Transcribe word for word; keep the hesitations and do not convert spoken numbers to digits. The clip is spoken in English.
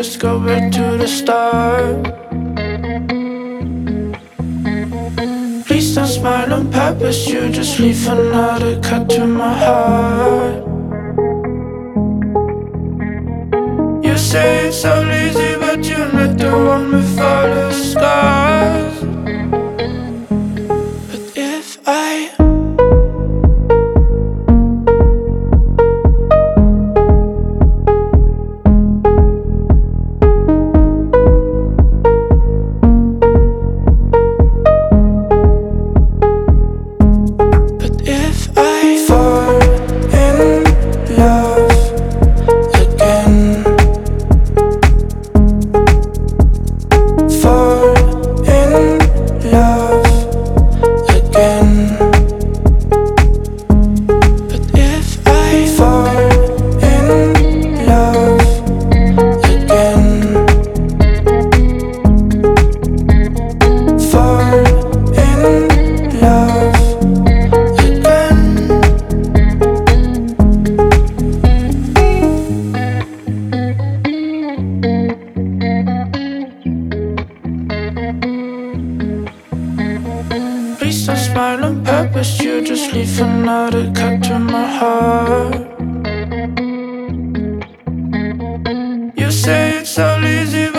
just go back to the start. Please don't smile on purpose, you just leave another cut to my heart. You say it's so easy, but you're not the one with all the scars. But if I Please don't smile on purpose, you just leave another cut to my heart. You say it's so easy,